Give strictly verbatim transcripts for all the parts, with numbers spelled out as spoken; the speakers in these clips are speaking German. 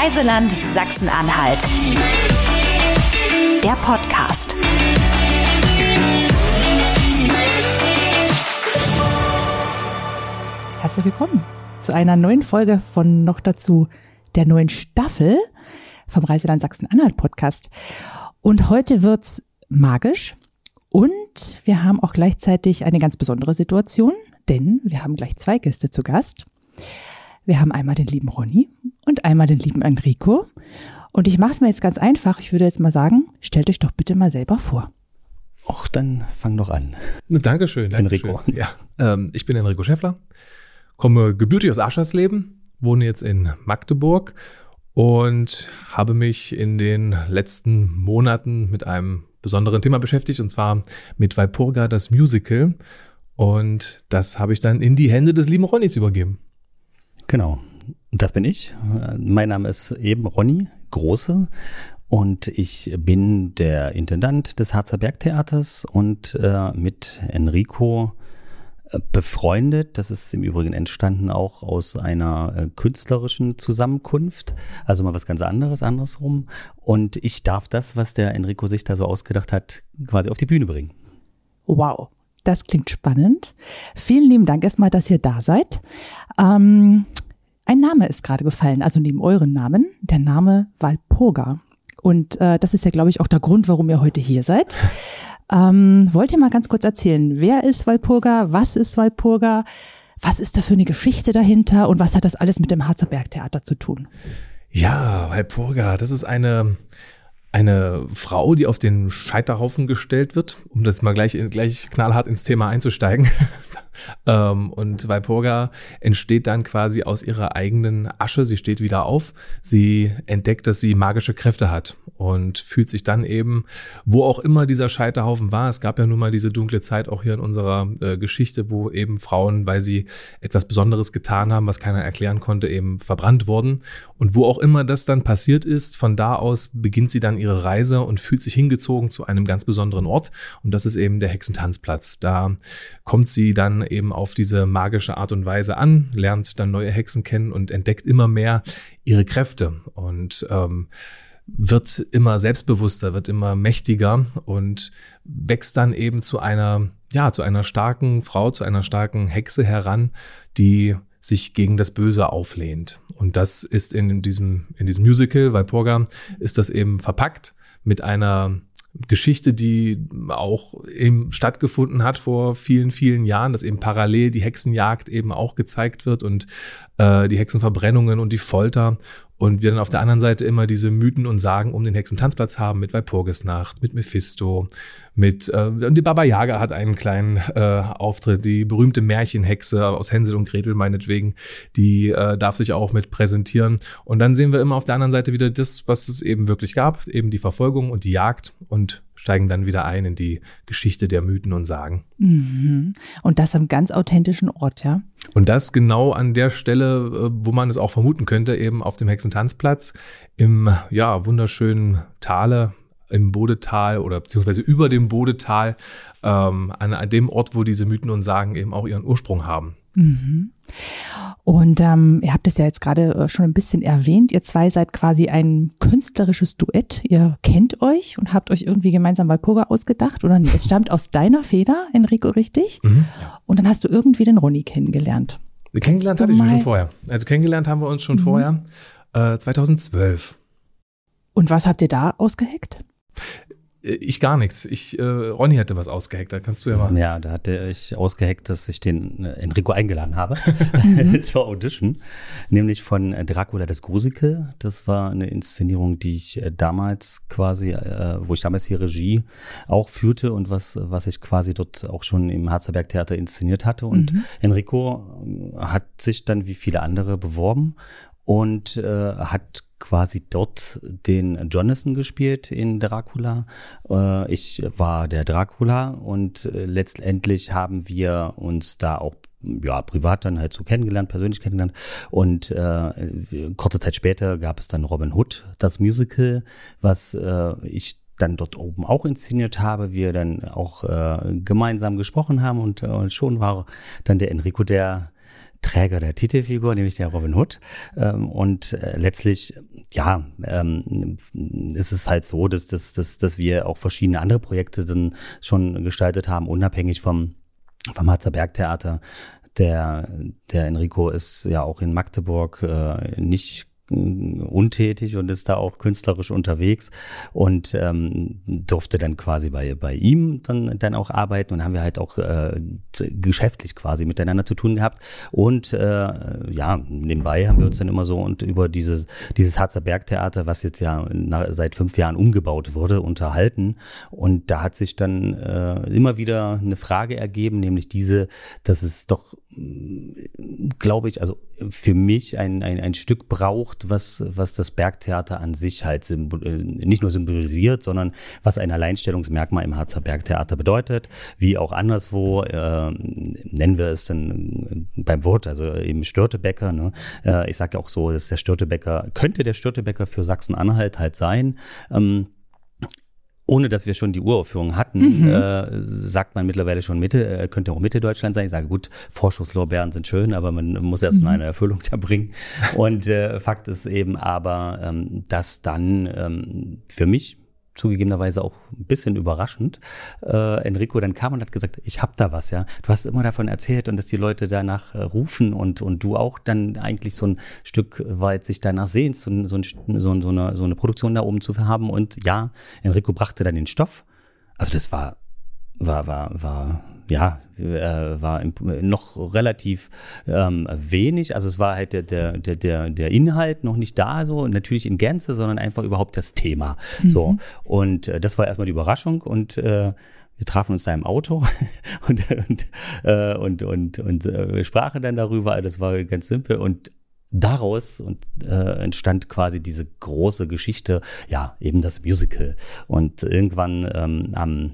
Reiseland Sachsen-Anhalt. Der Podcast. Herzlich willkommen zu einer neuen Folge von noch dazu der neuen Staffel vom Reiseland Sachsen-Anhalt Podcast. Und heute wird's magisch und wir haben auch gleichzeitig eine ganz besondere Situation, denn wir haben gleich zwei Gäste zu Gast. Wir haben einmal den lieben Ronny und einmal den lieben Enrico. Und ich mache es mir jetzt ganz einfach. Ich würde jetzt mal sagen, stellt euch doch bitte mal selber vor. Och, dann fang doch an. Dankeschön, Dankeschön. Enrico. Ja, ähm, ich bin Enrico Schäffler, komme gebürtig aus Aschersleben, wohne jetzt in Magdeburg und habe mich in den letzten Monaten mit einem besonderen Thema beschäftigt, und zwar mit Walpurga, das Musical. Und das habe ich dann in die Hände des lieben Ronnys übergeben. Genau, das bin ich. Mein Name ist eben Ronny Große und ich bin der Intendant des Harzer Bergtheaters und äh, mit Enrico äh, befreundet. Das ist im Übrigen entstanden auch aus einer äh, künstlerischen Zusammenkunft, also mal was ganz anderes, andersrum. Und ich darf das, was der Enrico sich da so ausgedacht hat, quasi auf die Bühne bringen. Wow. Das klingt spannend. Vielen lieben Dank erstmal, dass ihr da seid. Ähm, ein Name ist gerade gefallen, also neben euren Namen, der Name Walpurga. Und äh, das ist ja, glaube ich, auch der Grund, warum ihr heute hier seid. Ähm, wollt ihr mal ganz kurz erzählen, wer ist Walpurga, was ist Walpurga, was ist da für eine Geschichte dahinter und was hat das alles mit dem Harzer Bergtheater zu tun? Ja, Walpurga, das ist eine... Eine Frau, die auf den Scheiterhaufen gestellt wird, um das mal gleich, gleich knallhart ins Thema einzusteigen. ähm, und Walpurga entsteht dann quasi aus ihrer eigenen Asche. Sie steht wieder auf. Sie entdeckt, dass sie magische Kräfte hat und fühlt sich dann eben, wo auch immer dieser Scheiterhaufen war. Es gab ja nun mal diese dunkle Zeit auch hier in unserer äh, Geschichte, wo eben Frauen, weil sie etwas Besonderes getan haben, was keiner erklären konnte, eben verbrannt wurden. Und wo auch immer das dann passiert ist, von da aus beginnt sie dann ihre Reise und fühlt sich hingezogen zu einem ganz besonderen Ort. Und das ist eben der Hexentanzplatz. Da kommt sie dann eben auf diese magische Art und Weise an, lernt dann neue Hexen kennen und entdeckt immer mehr ihre Kräfte und ähm, wird immer selbstbewusster, wird immer mächtiger und wächst dann eben zu einer, ja, zu einer starken Frau, zu einer starken Hexe heran, die sich gegen das Böse auflehnt. Und das ist in diesem, in diesem Musical, Walpurga, ist das eben verpackt mit einer Geschichte, die auch eben stattgefunden hat vor vielen, vielen Jahren, dass eben parallel die Hexenjagd eben auch gezeigt wird und äh, die Hexenverbrennungen und die Folter. Und wir dann auf der anderen Seite immer diese Mythen und Sagen um den Hexentanzplatz haben mit Walpurgisnacht, mit Mephisto, mit äh, die Baba Yaga hat einen kleinen äh, Auftritt, die berühmte Märchenhexe aus Hänsel und Gretel meinetwegen, die äh, darf sich auch mit präsentieren. Und dann sehen wir immer auf der anderen Seite wieder das, was es eben wirklich gab, eben die Verfolgung und die Jagd und steigen dann wieder ein in die Geschichte der Mythen und Sagen. Mhm. Und das am ganz authentischen Ort, ja? Und das genau an der Stelle, wo man es auch vermuten könnte, eben auf dem Hexentanzplatz im ja wunderschönen Tale, im Bodetal oder beziehungsweise über dem Bodetal, ähm, an, an dem Ort, wo diese Mythen und Sagen eben auch ihren Ursprung haben. Mhm. Und ähm, ihr habt es ja jetzt gerade schon ein bisschen erwähnt, ihr zwei seid quasi ein künstlerisches Duett, ihr kennt euch und habt euch irgendwie gemeinsam Walpurga ausgedacht, oder nicht? Es stammt aus deiner Feder, Enrico, richtig? Mhm, ja. Und dann hast du irgendwie den Ronny kennengelernt. Kennengelernt hatte ich ihn schon vorher. Also kennengelernt haben wir uns schon mhm. vorher, äh, zweitausendzwölf. Und was habt ihr da ausgeheckt? Ich gar nichts. Ich, äh, Ronny hatte was ausgeheckt, da kannst du ja mal. Ja, da hatte ich ausgeheckt, dass ich den äh, Enrico eingeladen habe zur Audition, nämlich von äh, Dracula das Gruselige. Das war eine Inszenierung, die ich äh, damals quasi, äh, wo ich damals die Regie auch führte und was, was ich quasi dort auch schon im Harzer Bergtheater inszeniert hatte. Und mhm. Enrico hat sich dann wie viele andere beworben und äh, hat quasi dort den Jonathan gespielt in Dracula. Äh, ich war der Dracula und äh, letztendlich haben wir uns da auch ja, privat dann halt so kennengelernt, persönlich kennengelernt. Und äh, kurze Zeit später gab es dann Robin Hood, das Musical, was äh, ich dann dort oben auch inszeniert habe, wir dann auch äh, gemeinsam gesprochen haben und, äh, schon war dann der Enrico der Träger der Titelfigur, nämlich der Robin Hood. Ähm, und äh, letztlich, ja, ähm, ist es halt so, dass, dass, dass, dass wir auch verschiedene andere Projekte dann schon gestaltet haben, unabhängig vom, vom Harzer Bergtheater. Der, der Enrico ist ja auch in Magdeburg äh, nicht untätig und ist da auch künstlerisch unterwegs und ähm, durfte dann quasi bei bei ihm dann dann auch arbeiten und haben wir halt auch äh, geschäftlich quasi miteinander zu tun gehabt und äh, ja, nebenbei haben wir uns dann immer so und über diese dieses Harzer Bergtheater, was jetzt ja na, seit fünf Jahren umgebaut wurde, unterhalten und da hat sich dann äh, immer wieder eine Frage ergeben, nämlich diese, dass es doch, glaube ich, also für mich ein, ein, ein Stück braucht, was, was das Bergtheater an sich halt symbol, nicht nur symbolisiert, sondern was ein Alleinstellungsmerkmal im Harzer Bergtheater bedeutet, wie auch anderswo, äh, nennen wir es dann beim Wort, also eben Störtebeker, ne? Äh, ich sage auch so, dass der Störtebeker, könnte der Störtebeker für Sachsen-Anhalt halt sein, ähm, ohne dass wir schon die Uraufführung hatten, mhm. äh, sagt man mittlerweile schon Mitte, äh, könnte auch Mitte Deutschland sein. Ich sage, gut, Vorschusslorbeeren sind schön, aber man muss erst mal mhm. eine Erfüllung da bringen. Und äh, Fakt ist eben aber, ähm, dass dann ähm, für mich zugegebenerweise auch ein bisschen überraschend, äh, Enrico dann kam und hat gesagt, ich hab da was, ja. Du hast immer davon erzählt und dass die Leute danach äh, rufen und und du auch dann eigentlich so ein Stück weit sich danach sehnst, so, so, ein, so, so, eine, so eine Produktion da oben zu haben. Und ja, Enrico brachte dann den Stoff. Also das war, war, war, war, ja, äh, war noch relativ ähm, wenig. Also es war halt der, der, der, der, der Inhalt noch nicht da, so natürlich in Gänze, sondern einfach überhaupt das Thema. Mhm. So. Und äh, das war erstmal die Überraschung und äh, wir trafen uns da im Auto und, und, äh, und, und, und äh, sprachen dann darüber. Das war ganz simpel und daraus und, äh, entstand quasi diese große Geschichte, ja, eben das Musical. Und irgendwann ähm, am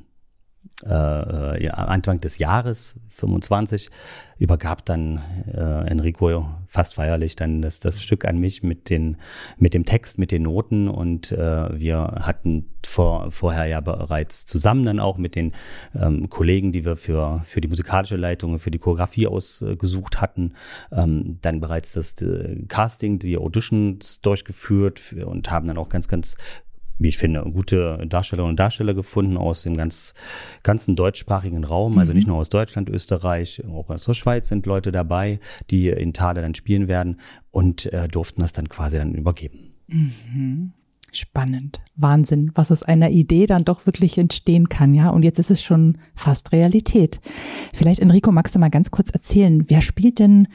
Äh, ja, Anfang des Jahres fünfundzwanzig übergab dann äh, Enrico fast feierlich dann das, das Stück an mich mit den mit dem Text, mit den Noten und äh, wir hatten vor, vorher ja bereits zusammen dann auch mit den ähm, Kollegen, die wir für für die musikalische Leitung, für die Choreografie ausgesucht hatten, ähm, dann bereits das äh, Casting, die Auditions durchgeführt für, und haben dann auch ganz, ganz wie ich finde, gute Darstellerinnen und Darsteller gefunden aus dem ganz, ganzen deutschsprachigen Raum, also nicht nur aus Deutschland, Österreich, auch aus der Schweiz sind Leute dabei, die in Thale dann spielen werden und äh, durften das dann quasi dann übergeben. Mhm. Spannend. Wahnsinn, was aus einer Idee dann doch wirklich entstehen kann, ja. Und jetzt ist es schon fast Realität. Vielleicht, Enrico, magst du mal ganz kurz erzählen, wer spielt denn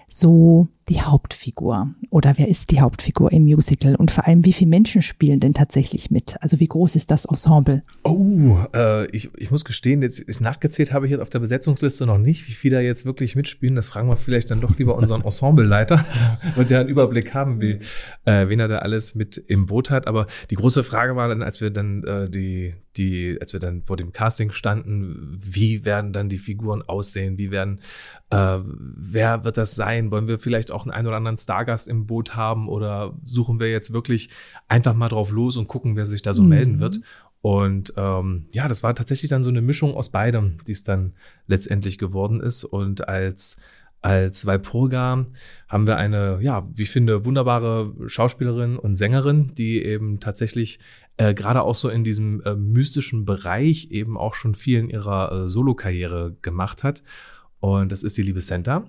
so die Hauptfigur oder wer ist die Hauptfigur im Musical und vor allem wie viele Menschen spielen denn tatsächlich mit? Also wie groß ist das Ensemble? Oh, äh, ich, ich muss gestehen, jetzt ich nachgezählt habe ich jetzt auf der Besetzungsliste noch nicht, wie viele da jetzt wirklich mitspielen. Das fragen wir vielleicht dann doch lieber unseren Ensembleleiter, weil sie ja einen Überblick haben, wie äh, wen er da alles mit im Boot hat. Aber die große Frage war dann, als wir dann äh, die die, als wir dann vor dem Casting standen, wie werden dann die Figuren aussehen? Wie werden, äh, wer wird das sein? Wollen wir vielleicht auch einen ein oder anderen Stargast im Boot haben oder suchen wir jetzt wirklich einfach mal drauf los und gucken, wer sich da so mhm. melden wird? Und ähm, ja, das war tatsächlich dann so eine Mischung aus beidem, die es dann letztendlich geworden ist. Und als Als Walpurga haben wir eine, ja, wie ich finde, wunderbare Schauspielerin und Sängerin, die eben tatsächlich äh, gerade auch so in diesem äh, mystischen Bereich eben auch schon viel in ihrer äh, Solokarriere gemacht hat. Und das ist die liebe Senta.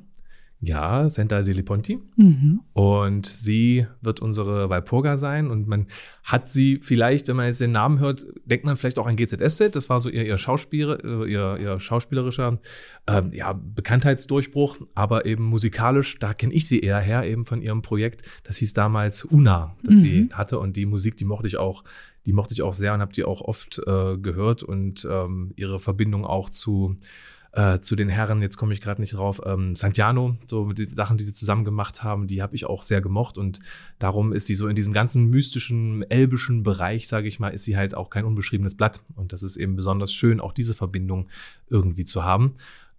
Ja, Senta Deli Ponti. Mhm. Und sie wird unsere Walpurga sein. Und man hat sie vielleicht, wenn man jetzt den Namen hört, denkt man vielleicht auch an G Z S-Set. Das war so ihr, ihr, Schauspieler, ihr, ihr schauspielerischer ähm, ja, Bekanntheitsdurchbruch. Aber eben musikalisch, da kenne ich sie eher her, eben von ihrem Projekt. Das hieß damals Una, das mhm. sie hatte. Und die Musik, die mochte ich auch, die mochte ich auch sehr und habe die auch oft äh, gehört. Und ähm, ihre Verbindung auch zu Äh, zu den Herren, jetzt komme ich gerade nicht drauf, ähm, Santiano, so die Sachen, die sie zusammen gemacht haben, die habe ich auch sehr gemocht und darum ist sie so in diesem ganzen mystischen, elbischen Bereich, sage ich mal, ist sie halt auch kein unbeschriebenes Blatt und das ist eben besonders schön, auch diese Verbindung irgendwie zu haben.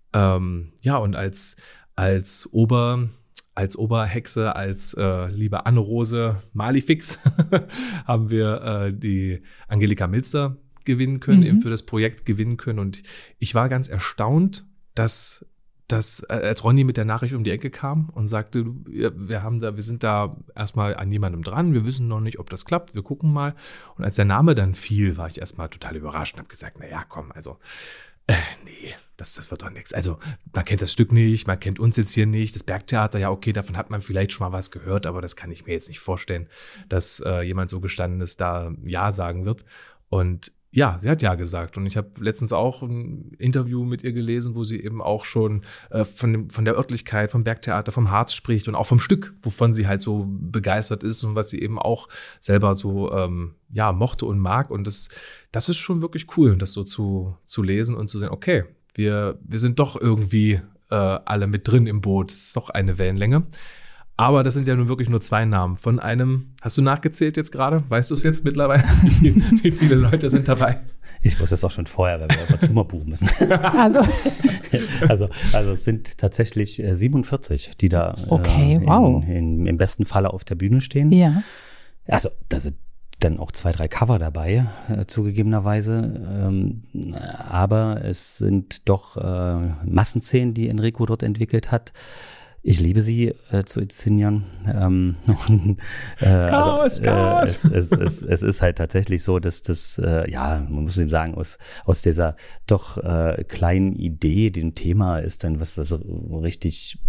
Ähm, ja, und als, als Ober... Als Oberhexe, als äh, liebe Anne-Rose Malifix haben wir äh, die Angelika Milster gewinnen können, mhm. eben für das Projekt gewinnen können. Und ich war ganz erstaunt, dass dass als Ronny mit der Nachricht um die Ecke kam und sagte, wir haben da, wir sind da erstmal an jemandem dran, wir wissen noch nicht, ob das klappt, wir gucken mal. Und als der Name dann fiel, war ich erstmal total überrascht und habe gesagt, naja, komm, also äh, nee, das, das wird doch nichts. Also man kennt das Stück nicht, man kennt uns jetzt hier nicht, das Bergtheater, ja okay, davon hat man vielleicht schon mal was gehört, aber das kann ich mir jetzt nicht vorstellen, dass äh, jemand so Gestandenes da Ja sagen wird. Und ja, sie hat ja gesagt und ich habe letztens auch ein Interview mit ihr gelesen, wo sie eben auch schon äh, von, dem, von der Örtlichkeit, vom Bergtheater, vom Harz spricht und auch vom Stück, wovon sie halt so begeistert ist und was sie eben auch selber so ähm, ja mochte und mag und das, das ist schon wirklich cool, das so zu, zu lesen und zu sehen, okay, wir, wir sind doch irgendwie äh, alle mit drin im Boot, es ist doch eine Wellenlänge. Aber das sind ja nun wirklich nur zwei Namen von einem, hast du nachgezählt jetzt gerade? Weißt du es jetzt mittlerweile? Wie, wie viele Leute sind dabei? Ich wusste es auch schon vorher, weil wir über Zimmer buchen müssen. Also. also, also es sind tatsächlich siebenundvierzig, die da okay, äh, in, wow. in, im besten Falle auf der Bühne stehen. Ja. Also da sind dann auch zwei, drei Cover dabei, äh, zugegebenerweise. Ähm, aber es sind doch äh, Massenszenen, die Enrico dort entwickelt hat. Ich liebe sie äh, zu inszenieren. Ähm, und, äh, Chaos, also, Chaos. Äh, es, es, es, es ist halt tatsächlich so, dass das, äh, ja, man muss eben sagen, aus, aus dieser doch äh, kleinen Idee, dem Thema ist dann was, was richtig,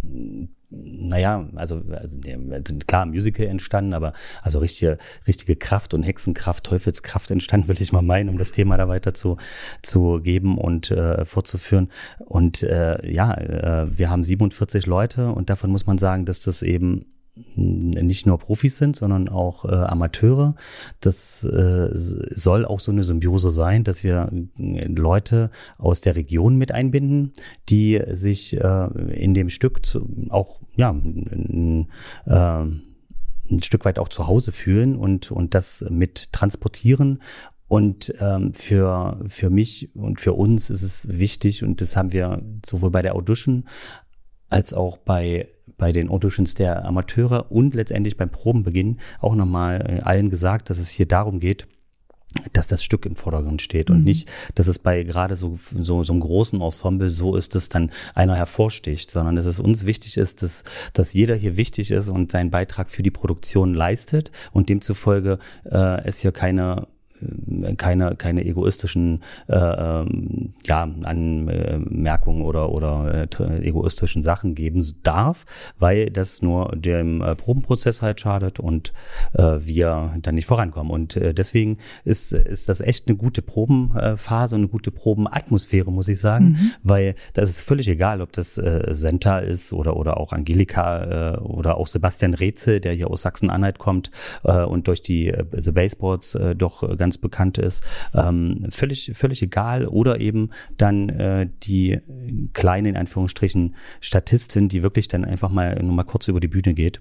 naja, also äh, klar, Musical entstanden, aber also richtige, richtige Kraft und Hexenkraft, Teufelskraft entstanden, will ich mal meinen, um das Thema da weiter zu, zu geben und äh, fortzuführen. Und äh, ja, äh, wir haben siebenundvierzig Leute und davon muss man sagen, dass das eben nicht nur Profis sind, sondern auch äh, Amateure. Das äh, soll auch so eine Symbiose sein, dass wir Leute aus der Region mit einbinden, die sich äh, in dem Stück zu, auch ja ein, äh, ein Stück weit auch zu Hause fühlen und und das mit transportieren. Und ähm, für für mich und für uns ist es wichtig und das haben wir sowohl bei der Audition als auch bei bei den Auditions der Amateure und letztendlich beim Probenbeginn auch nochmal allen gesagt, dass es hier darum geht, dass das Stück im Vordergrund steht und mhm. nicht, dass es bei gerade so, so, so einem großen Ensemble so ist, dass dann einer hervorsticht, sondern dass es uns wichtig ist, dass, dass jeder hier wichtig ist und seinen Beitrag für die Produktion leistet und demzufolge äh, es hier keine keine keine egoistischen äh, ähm, ja Anmerkungen oder oder äh, egoistischen Sachen geben darf, weil das nur dem äh, Probenprozess halt schadet und äh, wir dann nicht vorankommen und äh, deswegen ist ist das echt eine gute Probenphase und eine gute Probenatmosphäre, muss ich sagen, mhm. weil das ist völlig egal, ob das äh, Senta ist oder oder auch Angelika äh, oder auch Sebastian Rätzel, der hier aus Sachsen-Anhalt kommt äh, und durch die äh, The Baseboards äh, doch ganz bekannt ist, ähm, völlig völlig egal oder eben dann äh, die kleine in Anführungsstrichen Statistin, die wirklich dann einfach mal nur mal kurz über die Bühne geht.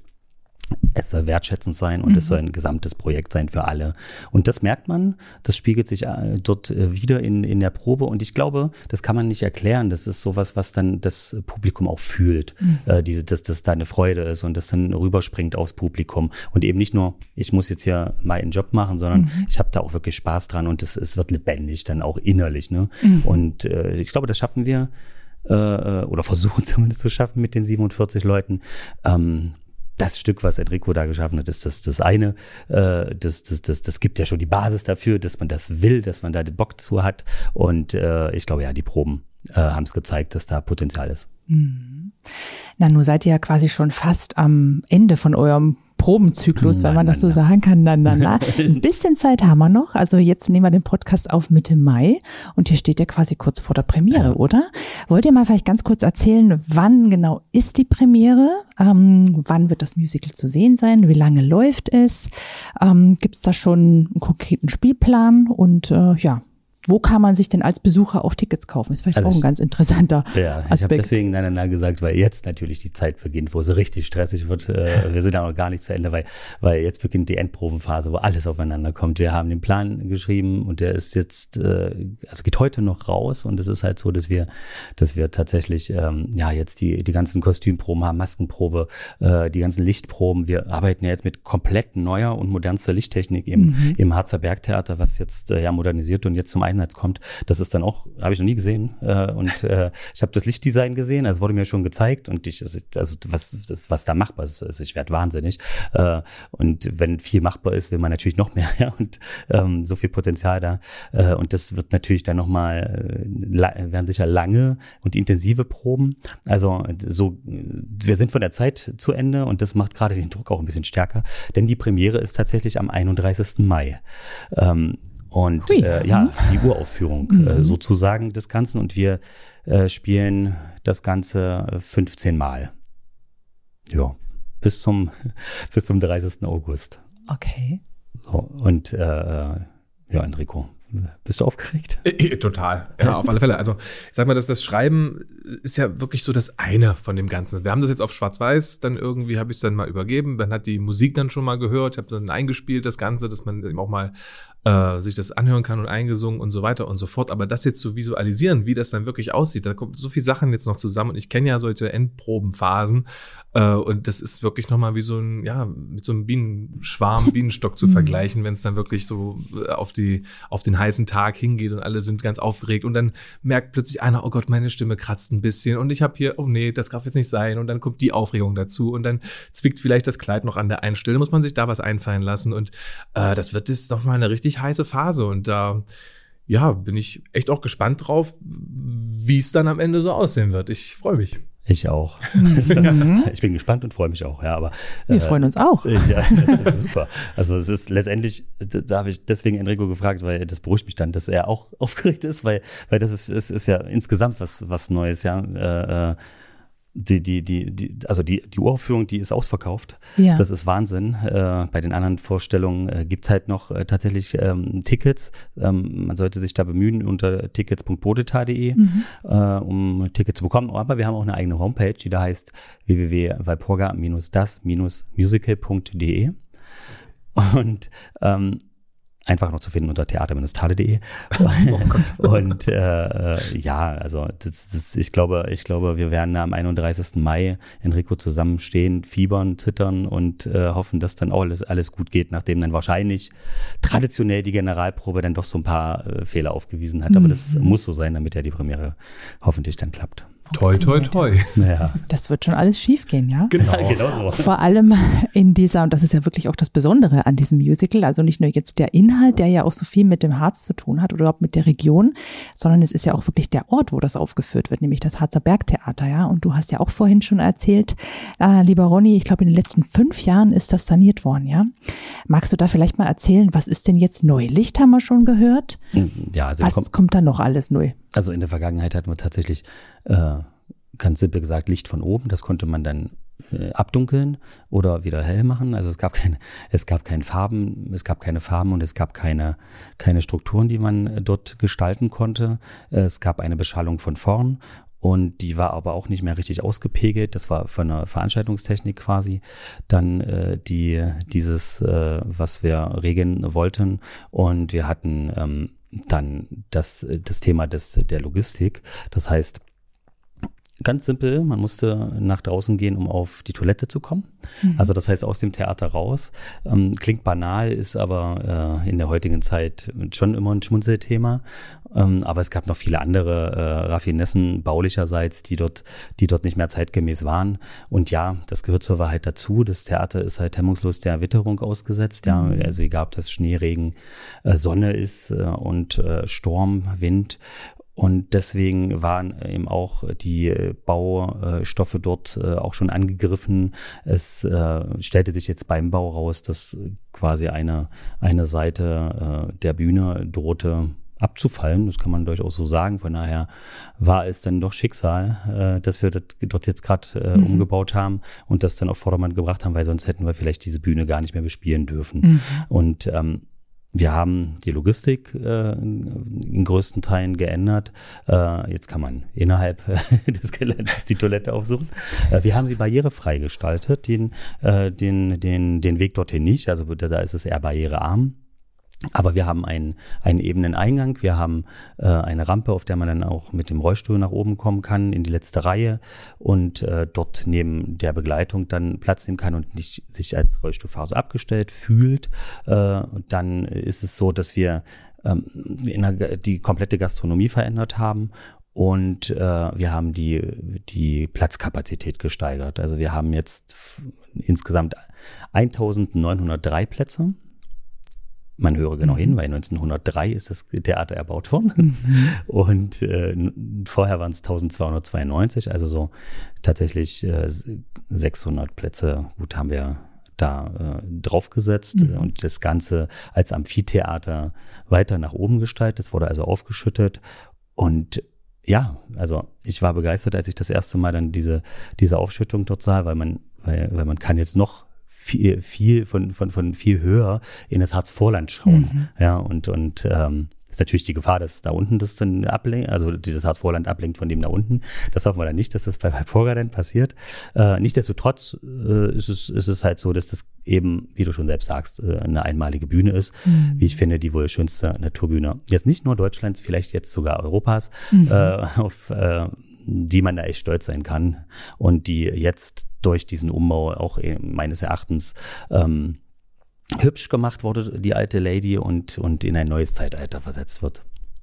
Es soll wertschätzend sein und mhm. es soll ein gesamtes Projekt sein für alle. Und das merkt man, das spiegelt sich äh, dort äh, wieder in in der Probe und ich glaube, das kann man nicht erklären. Das ist sowas, was dann das Publikum auch fühlt, mhm. äh, diese, dass das da eine Freude ist und das dann rüberspringt aufs Publikum und eben nicht nur, ich muss jetzt hier mal einen Job machen, sondern mhm. ich habe da auch wirklich Spaß dran und es, es wird lebendig dann auch innerlich. Ne? Mhm. Und äh, ich glaube, das schaffen wir äh, oder versuchen zumindest zu schaffen mit den siebenundvierzig Leuten. Ähm, Das Stück, was Enrico da geschaffen hat, ist das, das eine, äh, das, das, das, das gibt ja schon die Basis dafür, dass man das will, dass man da den Bock zu hat. Und äh, ich glaube, ja, die Proben äh, haben es gezeigt, dass da Potenzial ist. Mhm. Na, nun seid ihr ja quasi schon fast am Ende von eurem Probenzyklus, wenn man das so sagen kann. Na, na, na. Ein bisschen Zeit haben wir noch. Also jetzt nehmen wir den Podcast auf Mitte Mai und hier steht ja quasi kurz vor der Premiere, ja. oder? Wollt ihr mal vielleicht ganz kurz erzählen, wann genau ist die Premiere? Ähm, wann wird das Musical zu sehen sein? Wie lange läuft es? Ähm, gibt es da schon einen konkreten Spielplan? Und äh, ja, wo kann man sich denn als Besucher auch Tickets kaufen? Ist vielleicht also auch ein ich, ganz interessanter ja, Aspekt. Ich habe deswegen nein, gesagt, weil jetzt natürlich die Zeit beginnt, wo es richtig stressig wird. Wir sind ja noch gar nicht zu Ende, weil, weil jetzt beginnt die Endprobenphase, wo alles aufeinander kommt. Wir haben den Plan geschrieben und der ist jetzt, also geht heute noch raus und es ist halt so, dass wir, dass wir tatsächlich ähm, ja jetzt die, die ganzen Kostümproben haben, Maskenprobe, äh, die ganzen Lichtproben. Wir arbeiten ja jetzt mit komplett neuer und modernster Lichttechnik im, mhm. im Harzer Bergtheater, was jetzt äh, ja modernisiert und jetzt zum einen Einsatz kommt. Das ist dann auch, habe ich noch nie gesehen. Äh, und äh, ich habe das Lichtdesign gesehen, also wurde mir schon gezeigt und ich, also was, das, was da machbar ist, also ich werde wahnsinnig. Äh, und wenn viel machbar ist, will man natürlich noch mehr, ja, und ähm, so viel Potenzial da. Äh, und das wird natürlich dann nochmal, äh, werden sicher lange und intensive Proben. Also so, wir sind von der Zeit zu Ende und das macht gerade den Druck auch ein bisschen stärker, denn die Premiere ist tatsächlich am einunddreißigsten Mai. Ähm, und äh, ja, die Uraufführung mhm. äh, sozusagen des Ganzen und wir äh, spielen das Ganze fünfzehn Mal. Ja, bis zum, bis zum dreißigsten August. Okay. So, und äh, ja, Enrico, bist du aufgeregt? Total, ja, auf alle Fälle. Also ich sag mal, dass das Schreiben ist ja wirklich so das eine von dem Ganzen. Wir haben das jetzt auf Schwarz-Weiß, dann irgendwie habe ich es dann mal übergeben, dann hat die Musik dann schon mal gehört, ich habe dann eingespielt, das Ganze, dass man eben auch mal äh, sich das anhören kann und eingesungen und so weiter und so fort. Aber das jetzt zu visualisieren, wie das dann wirklich aussieht, da kommt so viel Sachen jetzt noch zusammen und ich kenne ja solche Endprobenphasen äh, und das ist wirklich nochmal wie so ein, ja, mit so einem Bienenschwarm, Bienenstock zu vergleichen, wenn es dann wirklich so auf die, auf den heißen Tag hingeht und alle sind ganz aufgeregt und dann merkt plötzlich einer, oh Gott, meine Stimme kratzt ein bisschen und ich habe hier, oh nee, das darf jetzt nicht sein und dann kommt die Aufregung dazu und dann zwickt vielleicht das Kleid noch an der einen Stelle, muss man sich da was einfallen lassen und äh, das wird jetzt nochmal eine richtig heiße Phase und da, ja, bin ich echt auch gespannt drauf, wie es dann am Ende so aussehen wird. Ich freue mich. Ich auch. Mhm. Ich bin gespannt und freue mich auch, ja, aber. Wir äh, freuen uns auch. Ja, das ist super. Also es ist letztendlich, da habe ich deswegen Enrico gefragt, weil das beruhigt mich dann, dass er auch aufgeregt ist, weil, weil das ist, es ist ja insgesamt was, was Neues, ja. Äh, Die, die, die, die, also die, die Uraufführung, die ist ausverkauft. Ja. Das ist Wahnsinn. Äh, bei den anderen Vorstellungen äh, gibt's halt noch äh, tatsächlich ähm, Tickets. Ähm, man sollte sich da bemühen unter tickets punkt bodetal punkt de, mhm. äh, um Tickets zu bekommen. Aber wir haben auch eine eigene Homepage, die da heißt w w w punkt walpurga das musical punkt de. Und ähm, einfach noch zu finden unter theater tale punkt de. Oh und äh, ja, also das, das, ich glaube, ich glaube, wir werden am einunddreißigsten Mai Enrico zusammenstehen, fiebern, zittern und äh, hoffen, dass dann auch alles, alles gut geht, nachdem dann wahrscheinlich traditionell die Generalprobe dann doch so ein paar äh, Fehler aufgewiesen hat. Aber mhm. das muss so sein, damit ja die Premiere hoffentlich dann klappt. Toi, toi, toi. Ja. Das wird schon alles schief gehen, ja? Genau, genau so. Vor allem in dieser, und das ist ja wirklich auch das Besondere an diesem Musical, also nicht nur jetzt der Inhalt, der ja auch so viel mit dem Harz zu tun hat oder überhaupt mit der Region, sondern es ist ja auch wirklich der Ort, wo das aufgeführt wird, nämlich das Harzer Bergtheater, ja? Und du hast ja auch vorhin schon erzählt, äh, lieber Ronny, ich glaube in den letzten fünf Jahren ist das saniert worden, ja? Magst du da vielleicht mal erzählen, was ist denn jetzt neu? Licht haben wir schon gehört. Ja, also was kommt, kommt da noch alles neu? Also in der Vergangenheit hatten wir tatsächlich, äh, ganz simpel gesagt, Licht von oben. Das konnte man dann äh, abdunkeln oder wieder hell machen. Also es gab keine, es gab keine Farben, es gab keine Farben und es gab keine, keine Strukturen, die man dort gestalten konnte. Es gab eine Beschallung von vorn. Und die war aber auch nicht mehr richtig ausgepegelt. Das war von der Veranstaltungstechnik quasi dann äh, die dieses, äh, was wir regeln wollten. Und wir hatten ähm, dann das, das Thema des, der Logistik. Das heißt, ganz simpel, man musste nach draußen gehen, um auf die Toilette zu kommen. Mhm. Also das heißt aus dem Theater raus. Ähm, klingt banal, ist aber äh, in der heutigen Zeit schon immer ein Schmunzelthema. Ähm, aber es gab noch viele andere äh, Raffinessen baulicherseits, die dort, die dort nicht mehr zeitgemäß waren. Und ja, das gehört zur Wahrheit dazu. Das Theater ist halt hemmungslos der Witterung ausgesetzt. Ja, mhm. Also egal, ob das Schnee, Regen, äh, Sonne ist äh, und äh, Sturm, Wind. Und deswegen waren eben auch die Baustoffe dort auch schon angegriffen. Es äh, stellte sich jetzt beim Bau raus, dass quasi eine, eine Seite äh, der Bühne drohte abzufallen. Das kann man durchaus so sagen. Von daher war es dann doch Schicksal, äh, dass wir das dort jetzt gerade äh, mhm. umgebaut haben und das dann auf Vordermann gebracht haben, weil sonst hätten wir vielleicht diese Bühne gar nicht mehr bespielen dürfen. Mhm. Und ähm, wir haben die Logistik äh, in größten Teilen geändert. Äh, jetzt kann man innerhalb äh, des Geländes die Toilette aufsuchen. Äh, wir haben sie barrierefrei gestaltet, den, äh, den, den, den Weg dorthin nicht. Also da ist es eher barrierearm. Aber wir haben einen, einen ebenen Eingang, wir haben äh, eine Rampe, auf der man dann auch mit dem Rollstuhl nach oben kommen kann, in die letzte Reihe und äh, dort neben der Begleitung dann Platz nehmen kann und nicht sich als Rollstuhlfahrer so abgestellt fühlt. Äh, dann ist es so, dass wir ähm, in der, die komplette Gastronomie verändert haben. Und äh, wir haben die, die Platzkapazität gesteigert. Also wir haben jetzt f- insgesamt eintausendneunhundertdrei Plätze. Man höre genau mhm. hin, weil neunzehnhundertdrei ist das Theater erbaut worden. Mhm. Und äh, vorher waren es eintausendzweihundertzweiundneunzig, also so tatsächlich äh, sechshundert Plätze. Gut, haben wir da äh, draufgesetzt mhm. und das Ganze als Amphitheater weiter nach oben gestaltet. Es wurde also aufgeschüttet und ja, also ich war begeistert, als ich das erste Mal dann diese, diese Aufschüttung dort sah, weil man, weil, weil man kann jetzt noch viel, viel von, von, von viel höher in das Harzvorland schauen. Mhm. Ja, und, und, ähm, ist natürlich die Gefahr, dass da unten das dann ablenkt, also dieses Harzvorland ablenkt von dem da unten. Das hoffen wir dann nicht, dass das bei Walpurga dann passiert. Äh, nichtsdestotrotz äh, ist es, ist es halt so, dass das eben, wie du schon selbst sagst, äh, eine einmalige Bühne ist. Mhm. Wie ich finde, die wohl schönste Naturbühne. Jetzt nicht nur Deutschlands, vielleicht jetzt sogar Europas, mhm. äh, auf äh, die man da echt stolz sein kann und die jetzt durch diesen Umbau auch meines Erachtens ähm, hübsch gemacht wurde, die alte Lady, und, und in ein neues Zeitalter versetzt wird.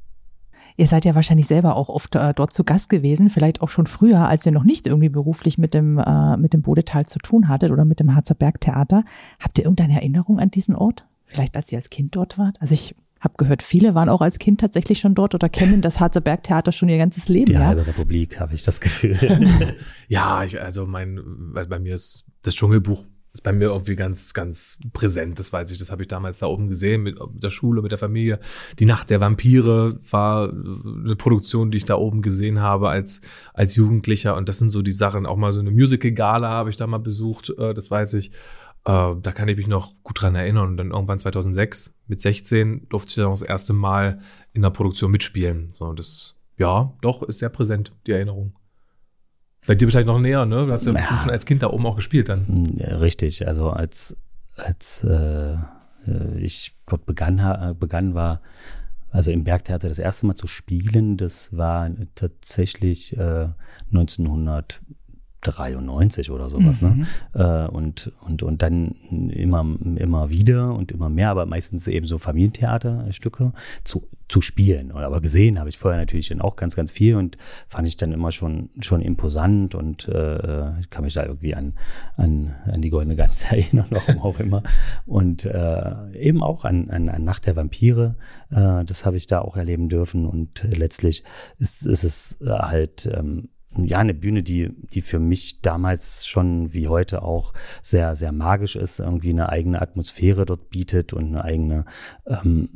Ihr seid ja wahrscheinlich selber auch oft äh, dort zu Gast gewesen, vielleicht auch schon früher, als ihr noch nicht irgendwie beruflich mit dem, äh, mit dem Bodetal zu tun hattet oder mit dem Harzer Bergtheater. Habt ihr irgendeine Erinnerung an diesen Ort? Vielleicht als ihr als Kind dort wart? Also ich habe gehört, viele waren auch als Kind tatsächlich schon dort oder kennen das Harzer Bergtheater schon ihr ganzes Leben. Die ja? halbe Republik, habe ich das Gefühl. Ja, ich, also mein, also bei mir ist das Dschungelbuch ist bei mir irgendwie ganz, ganz präsent, das weiß ich, das habe ich damals da oben gesehen, mit der Schule, mit der Familie. Die Nacht der Vampire war eine Produktion, die ich da oben gesehen habe als, als Jugendlicher, und das sind so die Sachen, auch mal so eine Musical-Gala habe ich da mal besucht, das weiß ich. Da kann ich mich noch gut dran erinnern, und dann irgendwann zweitausendsechs mit sechzehn durfte ich dann auch das erste Mal in der Produktion mitspielen. So, das, ja, doch, ist sehr präsent, die Erinnerung. Bei dir vielleicht noch näher, ne? Du hast ja, ja schon als Kind da oben auch gespielt dann. Ja, richtig, also als, als äh, ich dort begann, begann war, also im Bergtheater das erste Mal zu spielen, das war tatsächlich äh, neunzehnhundertdreiundneunzig oder sowas, mhm. ne? Und, und, und dann immer, immer wieder und immer mehr, aber meistens eben so Familientheaterstücke zu, zu spielen. Aber gesehen habe ich vorher natürlich dann auch ganz, ganz viel und fand ich dann immer schon, schon imposant, und äh, ich kann mich da irgendwie an, an, an die Goldene Gans erinnern, warum auch immer. Und äh, eben auch an, an, an Nacht der Vampire, äh, das habe ich da auch erleben dürfen, und letztlich ist, ist es halt ähm, ja, eine Bühne, die, die für mich damals schon wie heute auch sehr, sehr magisch ist, irgendwie eine eigene Atmosphäre dort bietet und eine eigene, ähm,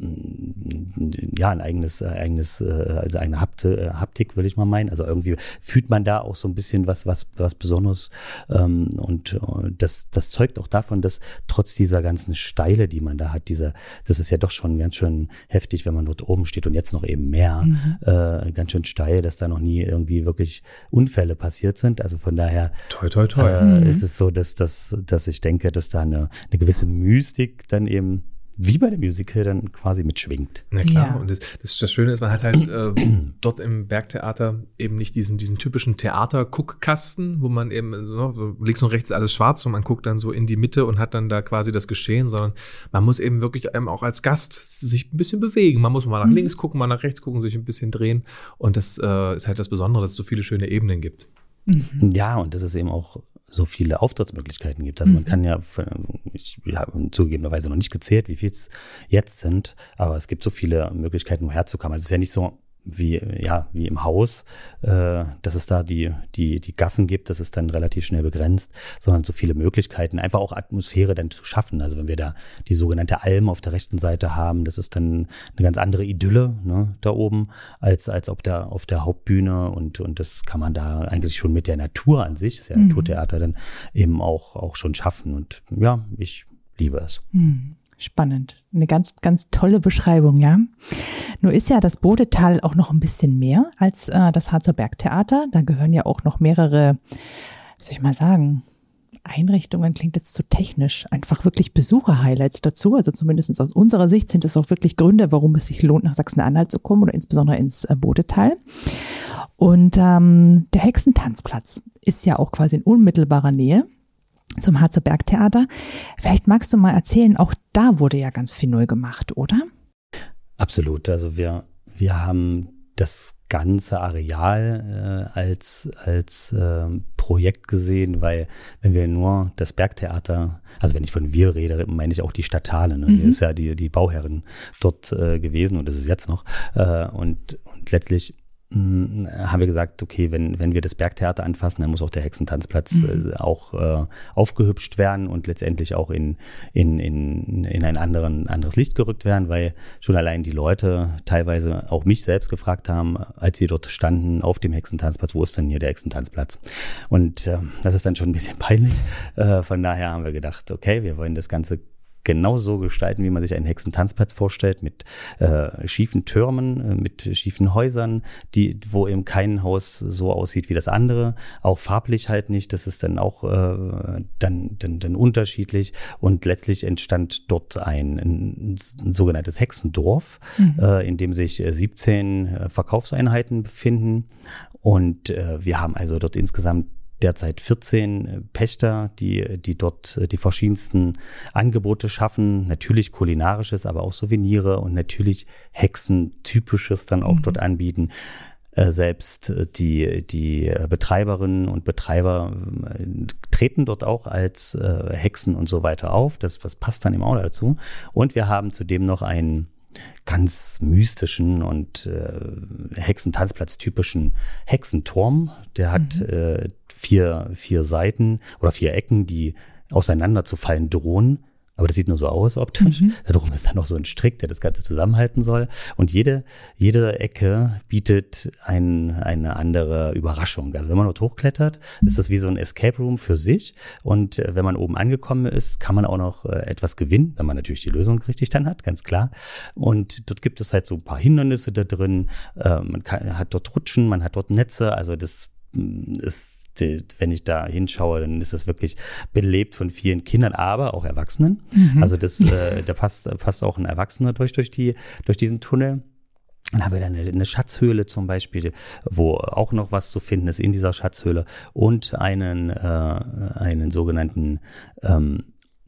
ja, ein eigenes, eigenes, äh, eine Hapte, Haptik, will ich mal meinen. Also irgendwie fühlt man da auch so ein bisschen was, was, was Besonderes. Ähm, und das, das zeugt auch davon, dass trotz dieser ganzen Steile, die man da hat, dieser, das ist ja doch schon ganz schön heftig, wenn man dort oben steht, und jetzt noch eben mehr, mhm. äh, ganz schön steil, dass da noch nie irgendwie wirklich Unfälle passiert sind. Also von daher toi, toi, toi. Äh, mhm. ist es so, dass, dass, dass ich denke, dass da eine, eine gewisse Mystik dann eben wie bei dem Musical dann quasi mitschwingt. Na klar, ja. Und das, das, das Schöne ist, man hat halt äh, dort im Bergtheater eben nicht diesen, diesen typischen Theater-Guckkasten, wo man eben so, links und rechts ist alles schwarz und man guckt dann so in die Mitte und hat dann da quasi das Geschehen, sondern man muss eben wirklich ähm, auch als Gast sich ein bisschen bewegen. Man muss mal nach mhm. links gucken, mal nach rechts gucken, sich ein bisschen drehen, und das äh, ist halt das Besondere, dass es so viele schöne Ebenen gibt. Mhm. Ja, und das ist eben auch so viele Auftrittsmöglichkeiten gibt. Also man kann ja, ich habe zugegebenerweise noch nicht gezählt, wie viel es jetzt sind, aber es gibt so viele Möglichkeiten, woher zu kommen. Also es ist ja nicht so wie, ja, wie im Haus, äh, dass es da die, die, die Gassen gibt, das ist dann relativ schnell begrenzt, sondern so viele Möglichkeiten, einfach auch Atmosphäre dann zu schaffen. Also wenn wir da die sogenannte Alm auf der rechten Seite haben, das ist dann eine ganz andere Idylle, ne, da oben, als, als ob da auf der Hauptbühne, und, und das kann man da eigentlich schon mit der Natur an sich, das ist ja mhm. Naturtheater, dann eben auch, auch schon schaffen, und ja, ich liebe es. Mhm. Spannend. Eine ganz, ganz tolle Beschreibung, ja. Nur ist ja das Bodetal auch noch ein bisschen mehr als äh, das Harzer Bergtheater. Da gehören ja auch noch mehrere, wie soll ich mal sagen, Einrichtungen, klingt jetzt zu technisch, einfach wirklich Besucher-Highlights dazu. Also zumindest aus unserer Sicht sind es auch wirklich Gründe, warum es sich lohnt, nach Sachsen-Anhalt zu kommen oder insbesondere ins äh, Bodetal. Und ähm, der Hexentanzplatz ist ja auch quasi in unmittelbarer Nähe zum Harzer Bergtheater. Vielleicht magst du mal erzählen, auch da wurde ja ganz viel neu gemacht, oder? Absolut. Also wir, wir haben das ganze Areal äh, als, als äh, Projekt gesehen, weil wenn wir nur das Bergtheater, also wenn ich von wir rede, meine ich auch die Stadthalle, ne? Mhm. Die ist ja die, die Bauherrin dort äh, gewesen und das ist jetzt noch. Äh, und, und letztlich mh, haben wir gesagt, okay, wenn, wenn wir das Bergtheater anfassen, dann muss auch der Hexentanzplatz mhm. äh, auch äh, aufgehübscht werden und letztendlich auch in, in, in, in ein anderen, anderes Licht gerückt werden, weil schon allein die Leute teilweise auch mich selbst gefragt haben, als sie dort standen auf dem Hexentanzplatz, wo ist denn hier der Hexentanzplatz? Und äh, das ist dann schon ein bisschen peinlich. Äh, von daher haben wir gedacht, okay, wir wollen das Ganze genau so gestalten, wie man sich einen Hexentanzplatz vorstellt, mit äh, schiefen Türmen, äh, mit schiefen Häusern, die, wo eben kein Haus so aussieht wie das andere, auch farblich halt nicht, das ist dann auch äh, dann, dann, dann unterschiedlich und letztlich entstand dort ein, ein, ein sogenanntes Hexendorf, mhm. äh, in dem sich äh, siebzehn äh, Verkaufseinheiten befinden und äh, wir haben also dort insgesamt derzeit vierzehn Pächter, die, die dort die verschiedensten Angebote schaffen, natürlich kulinarisches, aber auch Souvenire und natürlich Hexentypisches dann auch mhm. dort anbieten. Äh, selbst die, die Betreiberinnen und Betreiber äh, treten dort auch als äh, Hexen und so weiter auf. Das, das passt dann eben auch dazu. Und wir haben zudem noch einen ganz mystischen und äh, Hexentanzplatz-typischen Hexenturm. Der hat mhm. äh, vier, vier Seiten oder vier Ecken, die auseinander zu fallen drohen. Aber das sieht nur so aus optisch. Mhm. Darum ist da noch so ein Strick, der das Ganze zusammenhalten soll. Und jede, jede Ecke bietet ein, eine andere Überraschung. Also wenn man dort hochklettert, ist das wie so ein Escape Room für sich. Und wenn man oben angekommen ist, kann man auch noch etwas gewinnen, wenn man natürlich die Lösung richtig dann hat, ganz klar. Und dort gibt es halt so ein paar Hindernisse da drin. Man kann, hat dort Rutschen, man hat dort Netze. Also das ist, wenn ich da hinschaue, dann ist das wirklich belebt von vielen Kindern, aber auch Erwachsenen. Mhm. Also das, äh, da passt, passt auch ein Erwachsener durch, durch, die, durch diesen Tunnel. Dann haben wir dann eine, eine Schatzhöhle zum Beispiel, wo auch noch was zu finden ist in dieser Schatzhöhle und einen, äh, einen sogenannten ähm,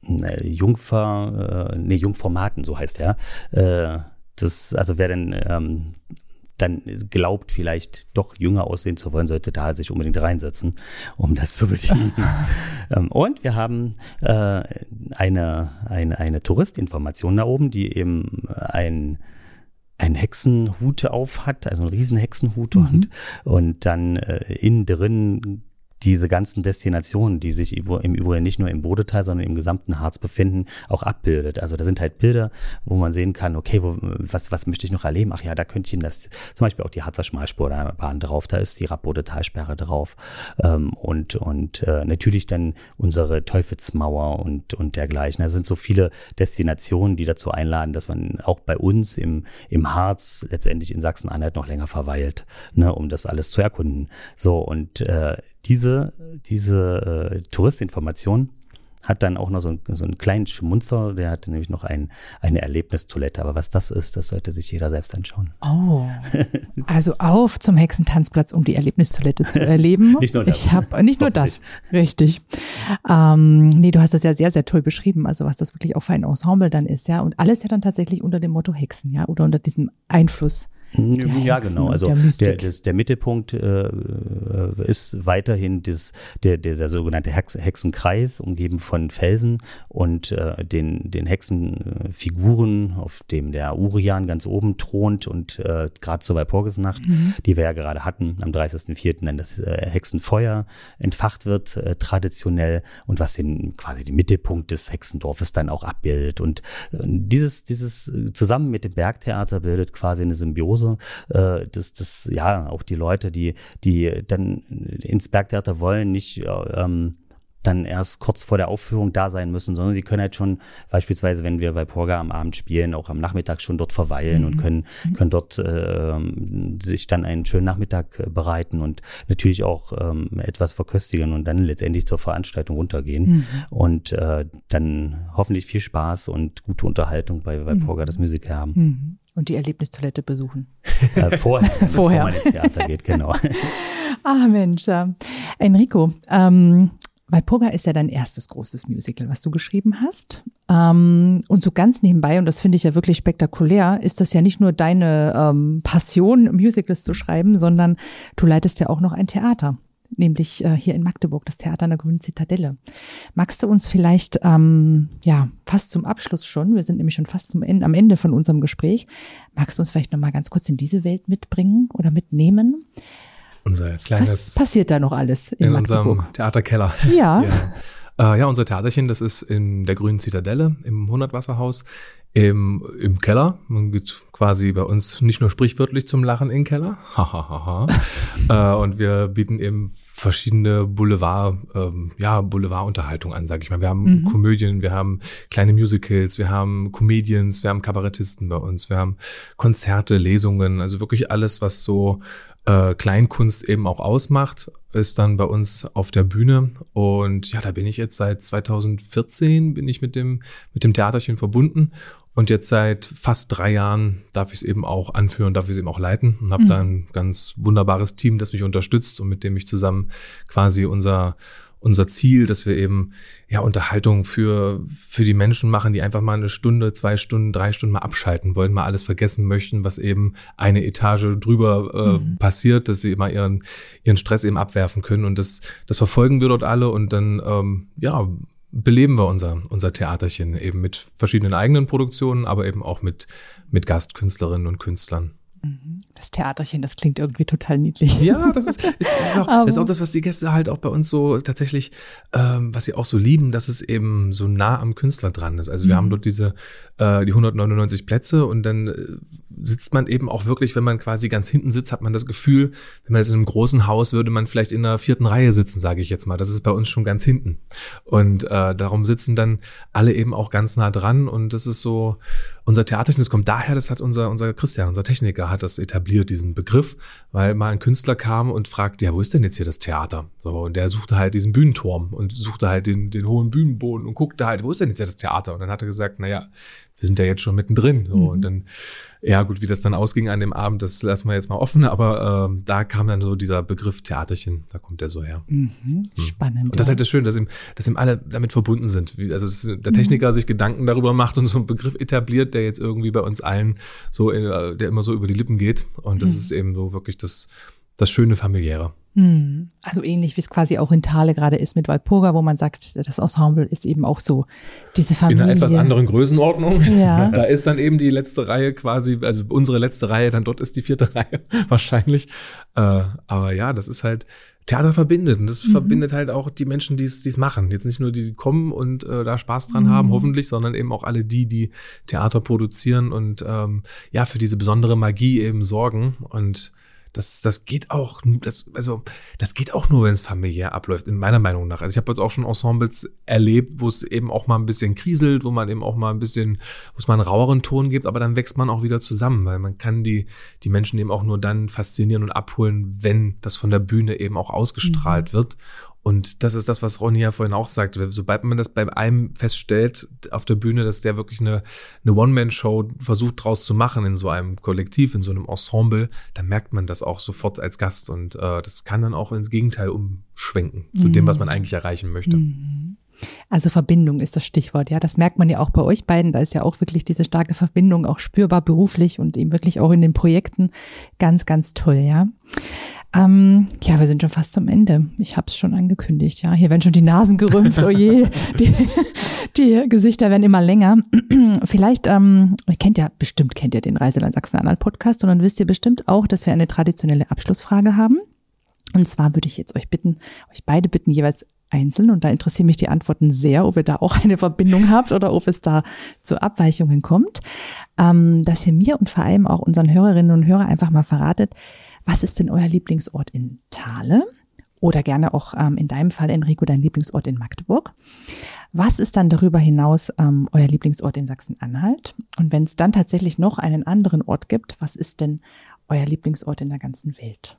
Jungfer, äh, nee, Jungformaten, so heißt er. Äh, das, also wer denn ähm, dann glaubt, vielleicht doch jünger aussehen zu wollen, sollte da sich unbedingt reinsetzen, um das zu bedienen. Und wir haben äh, eine, eine, eine Touristinformation da oben, die eben ein ein Hexenhut auf hat, also einen riesen Hexenhut mhm. und, und dann äh, innen drin diese ganzen Destinationen, die sich im Übrigen nicht nur im Bodetal, sondern im gesamten Harz befinden, auch abbildet. Also da sind halt Bilder, wo man sehen kann, okay, wo, was, was möchte ich noch erleben? Ach ja, da könnte ich das, zum Beispiel auch die Harzer Schmalspurbahn drauf, da ist die Rapp-Bodetalsperre drauf ähm, und, und äh, natürlich dann unsere Teufelsmauer und, und dergleichen. Da sind so viele Destinationen, die dazu einladen, dass man auch bei uns im, im Harz, letztendlich in Sachsen-Anhalt, noch länger verweilt, ne, um das alles zu erkunden. So, und äh, Diese, diese äh, Touristinformation hat dann auch noch so, ein, so einen kleinen Schmunzer, der hat nämlich noch ein, eine Erlebnistoilette. Aber was das ist, das sollte sich jeder selbst anschauen. Oh, also auf zum Hexentanzplatz, um die Erlebnistoilette zu erleben. Nicht nur das. Ich hab, nicht nur das, richtig. Ähm, nee, du hast das ja sehr, sehr toll beschrieben, also was das wirklich auch für ein Ensemble dann ist, ja. Und alles ja dann tatsächlich unter dem Motto Hexen, ja, oder unter diesem Einfluss. Ja, genau. Also der, der, der Mittelpunkt äh, ist weiterhin das, der, der, der sogenannte Hex, Hexenkreis, umgeben von Felsen und äh, den, den Hexenfiguren, auf dem der Urian ganz oben thront und äh, gerade zur Walpurgisnacht, mhm. die wir ja gerade hatten, am dreißigsten vierten dann das äh, Hexenfeuer entfacht wird, äh, traditionell, und was den quasi den Mittelpunkt des Hexendorfes dann auch abbildet. Und äh, dieses, dieses zusammen mit dem Bergtheater bildet quasi eine Symbiose. Das, das, ja, auch die Leute, die, die dann ins Bergtheater wollen, nicht ähm, dann erst kurz vor der Aufführung da sein müssen, sondern sie können halt schon beispielsweise, wenn wir bei Walpurga am Abend spielen, auch am Nachmittag schon dort verweilen mhm. und können, können dort äh, sich dann einen schönen Nachmittag äh, bereiten und natürlich auch ähm, etwas verköstigen und dann letztendlich zur Veranstaltung runtergehen mhm. und äh, dann hoffentlich viel Spaß und gute Unterhaltung bei Walpurga, mhm. das Musical haben. Mhm. Und die Erlebnistoilette besuchen. Äh, vorher, bevor man ins Theater geht, genau. Ah, Mensch. Enrico, ähm, Walpurga ist ja dein erstes großes Musical, was du geschrieben hast. Ähm, und so ganz nebenbei, und das finde ich ja wirklich spektakulär, ist das ja nicht nur deine ähm, Passion, Musicals zu schreiben, sondern du leitest ja auch noch ein Theater, nämlich äh, hier in Magdeburg, das Theater an der Grünen Zitadelle. Magst du uns vielleicht, ähm, ja, fast zum Abschluss schon, wir sind nämlich schon fast zum Ende, am Ende von unserem Gespräch, magst du uns vielleicht nochmal ganz kurz in diese Welt mitbringen oder mitnehmen? Unser kleines, Was passiert da noch alles in, in Magdeburg? unserem Theaterkeller? Ja. Ja. Äh, ja, unser Theaterchen, das ist in der Grünen Zitadelle im Hundertwasserhaus im, im Keller. Man geht quasi bei uns nicht nur sprichwörtlich zum Lachen in den Keller. äh, und wir bieten eben verschiedene Boulevard, ähm, ja, Boulevardunterhaltung an, sag ich mal. Wir haben mhm. Komödien, wir haben kleine Musicals, wir haben Comedians, wir haben Kabarettisten bei uns, wir haben Konzerte, Lesungen, also wirklich alles, was so äh, Kleinkunst eben auch ausmacht, ist dann bei uns auf der Bühne. Und ja, da bin ich jetzt seit zweitausendvierzehn bin ich mit dem, mit dem Theaterchen verbunden. Und jetzt seit fast drei Jahren darf ich es eben auch anführen, darf ich es eben auch leiten und habe mhm. da ein ganz wunderbares Team, das mich unterstützt und mit dem ich zusammen quasi unser unser Ziel, dass wir eben ja Unterhaltung für für die Menschen machen, die einfach mal eine Stunde, zwei Stunden, drei Stunden mal abschalten wollen, mal alles vergessen möchten, was eben eine Etage drüber äh, mhm. passiert, dass sie immer ihren ihren Stress eben abwerfen können. Und das das verfolgen wir dort alle und dann ähm, ja beleben wir unser unser Theaterchen eben mit verschiedenen eigenen Produktionen, aber eben auch mit mit Gastkünstlerinnen und Künstlern. Das Theaterchen, das klingt irgendwie total niedlich. Ja, das ist, ist, ist, auch, das ist auch das, was die Gäste halt auch bei uns so tatsächlich, ähm, was sie auch so lieben, dass es eben so nah am Künstler dran ist. Also wir mhm. haben dort diese, äh, die hundertneunundneunzig Plätze und dann äh, sitzt man eben auch wirklich, wenn man quasi ganz hinten sitzt, hat man das Gefühl, wenn man jetzt in einem großen Haus würde man vielleicht in der vierten Reihe sitzen, sage ich jetzt mal. Das ist bei uns schon ganz hinten. Und äh, darum sitzen dann alle eben auch ganz nah dran und das ist so, unser Theaterchen, das kommt daher, das hat unser, unser Christian, unser Techniker, hat das etabliert, diesen Begriff, weil mal ein Künstler kam und fragte, ja, wo ist denn jetzt hier das Theater? So, und der suchte halt diesen Bühnenturm und suchte halt den, den hohen Bühnenboden und guckte halt, wo ist denn jetzt hier das Theater? Und dann hat er gesagt, naja, wir sind ja jetzt schon mittendrin. So, mhm. Und dann, ja gut, wie das dann ausging an dem Abend, das lassen wir jetzt mal offen, aber ähm, da kam dann so dieser Begriff Theaterchen, da kommt der so her. Mhm. Spannend. Und das ist halt das Schöne, dass eben, dass eben alle damit verbunden sind. Wie, also dass der Techniker mhm. sich Gedanken darüber macht und so einen Begriff etabliert, der jetzt irgendwie bei uns allen so, äh, der immer so über die Lippen geht. Und das mhm. ist eben so wirklich das, das schöne Familiäre. Also ähnlich wie es quasi auch in Thale gerade ist mit Walpurga, wo man sagt, das Ensemble ist eben auch so diese Familie. In einer etwas anderen Größenordnung. Ja. Da ist dann eben die letzte Reihe quasi, also unsere letzte Reihe, dann dort ist die vierte Reihe wahrscheinlich. Äh, aber ja, das ist halt, Theater verbindet und das mhm. verbindet halt auch die Menschen, die es machen. Jetzt nicht nur die, die kommen und äh, da Spaß dran mhm. haben, hoffentlich, sondern eben auch alle die, die Theater produzieren und ähm, ja, für diese besondere Magie eben sorgen. Und Das, das geht auch, das, also, das geht auch nur, wenn es familiär abläuft, in meiner Meinung nach. Also ich habe jetzt auch schon Ensembles erlebt, wo es eben auch mal ein bisschen kriselt, wo man eben auch mal ein bisschen, wo es mal einen raueren Ton gibt, aber dann wächst man auch wieder zusammen, weil man kann die, die Menschen eben auch nur dann faszinieren und abholen, wenn das von der Bühne eben auch ausgestrahlt mhm. wird. Und das ist das, was Ronny ja vorhin auch sagte. Sobald man das bei einem feststellt auf der Bühne, dass der wirklich eine, eine One-Man-Show versucht draus zu machen in so einem Kollektiv, in so einem Ensemble, dann merkt man das auch sofort als Gast. Und äh, das kann dann auch ins Gegenteil umschwenken, zu mhm. dem, was man eigentlich erreichen möchte. Mhm. Also Verbindung ist das Stichwort, ja. Das merkt man ja auch bei euch beiden. Da ist ja auch wirklich diese starke Verbindung auch spürbar beruflich und eben wirklich auch in den Projekten. Ganz, ganz toll, ja. Ähm, ja, wir sind schon fast zum Ende. Ich habe es schon angekündigt, ja. Hier werden schon die Nasen gerümpft, oh je. Die, die Gesichter werden immer länger. Vielleicht, ähm, kennt ja, bestimmt kennt ihr den Reiseland Sachsen-Anhalt Podcast und dann wisst ihr bestimmt auch, dass wir eine traditionelle Abschlussfrage haben. Und zwar würde ich jetzt euch bitten, euch beide bitten, jeweils einzeln, und da interessieren mich die Antworten sehr, ob ihr da auch eine Verbindung habt oder ob es da zu Abweichungen kommt, ähm, dass ihr mir und vor allem auch unseren Hörerinnen und Hörern einfach mal verratet, was ist denn euer Lieblingsort in Thale? Oder gerne auch ähm, in deinem Fall, Enrico, dein Lieblingsort in Magdeburg. Was ist dann darüber hinaus ähm, euer Lieblingsort in Sachsen-Anhalt? Und wenn es dann tatsächlich noch einen anderen Ort gibt, was ist denn euer Lieblingsort in der ganzen Welt?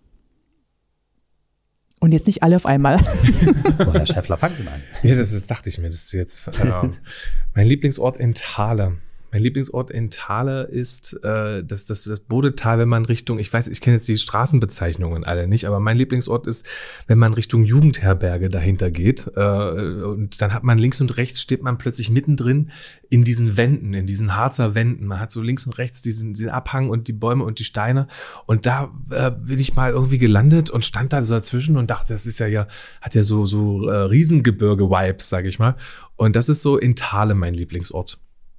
Und jetzt nicht alle auf einmal. So, Herr Schäffler, fangt an. Ja, das ist, dachte ich mir, das ist jetzt äh, mein Lieblingsort in Thale. Mein Lieblingsort in Thale ist äh, das, das, das Bodetal, wenn man Richtung, ich weiß, ich kenne jetzt die Straßenbezeichnungen alle nicht, aber mein Lieblingsort ist, wenn man Richtung Jugendherberge dahinter geht. Äh, und dann hat man links und rechts, steht man plötzlich mittendrin in diesen Wänden, in diesen Harzer Wänden. Man hat so links und rechts diesen, diesen Abhang und die Bäume und die Steine. Und da äh, bin ich mal irgendwie gelandet und stand da so dazwischen und dachte, das ist ja ja, hat ja so, so äh, Riesengebirge-Vibes, sag ich mal. Und das ist so in Thale mein Lieblingsort.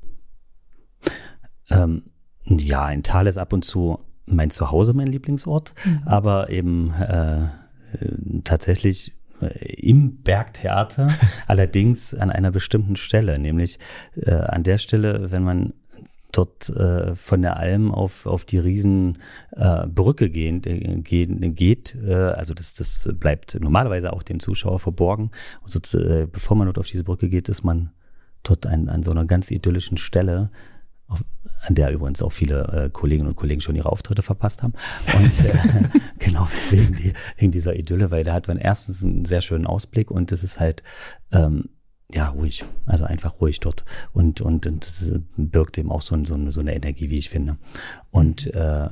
Ähm, ja, in Thale ist ab und zu mein Zuhause mein Lieblingsort, mhm. aber eben äh, tatsächlich äh, im Bergtheater, allerdings an einer bestimmten Stelle, nämlich äh, an der Stelle, wenn man dort äh, von der Alm auf, auf die riesen äh, Brücke gehen, äh, gehen, geht, äh, also das, das bleibt normalerweise auch dem Zuschauer verborgen. Und so, äh, bevor man dort auf diese Brücke geht, ist man dort an, an so einer ganz idyllischen Stelle, auf, an der übrigens auch viele äh, Kolleginnen und Kollegen schon ihre Auftritte verpasst haben. Und äh, genau wegen, die, wegen dieser Idylle, weil da hat man erstens einen sehr schönen Ausblick und es ist halt ähm, ja ruhig, also einfach ruhig dort und und, und das birgt eben auch so, so, so eine Energie, wie ich finde. Und äh,